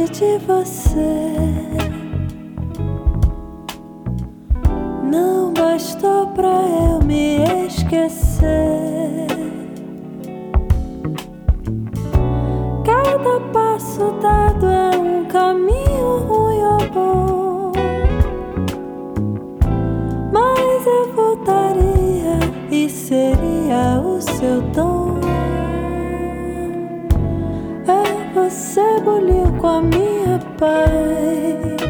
de você. Não bastou pra eu me esquecer. Cada passo dado é um caminho ruim ou bom, mas eu voltaria e seria o seu dom. Você buliu com a minha paz.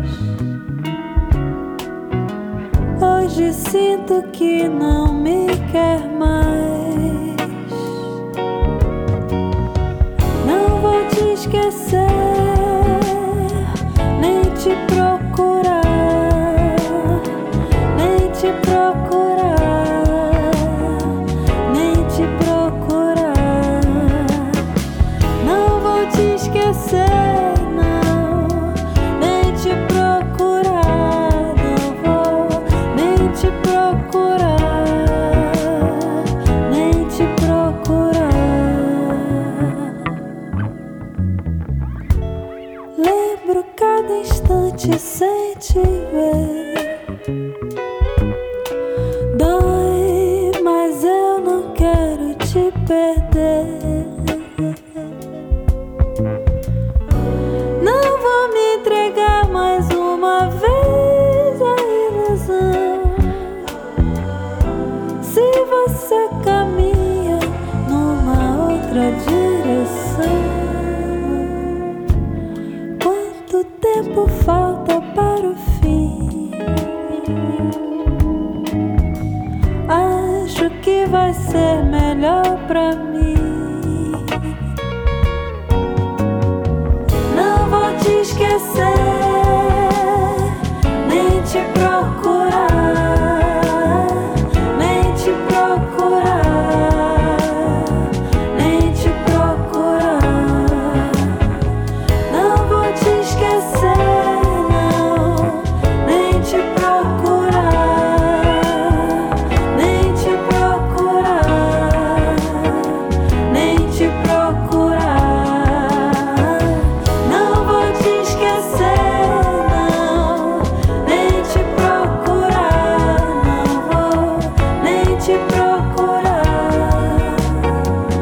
Hoje sinto que não me quer mais. Não vou te esquecer, nem te procurar, nem te procurar, nem te procurar. Não vou te esquecer, não, nem te procurar. Não vou nem te procurar, nem te procurar. Lembro cada instante sem te ver. Dói, mas eu não quero te perder. Não vou me entregar mais uma vez à ilusão. Se você caminha numa outra direção, quanto tempo falta para o fim? Acho que vai ser melhor pra mim. Não vou te esquecer, nem te procurar, nem te procurar, nem te procurar. Não vou te esquecer, não, nem te procurar, nem te procurar, nem te procurar. Não vou te esquecer, não, nem te procurar. Não vou nem te procurar,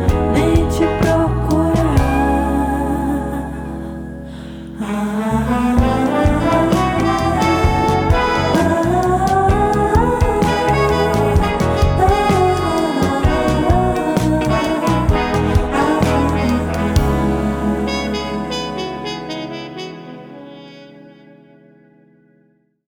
nem te procurar.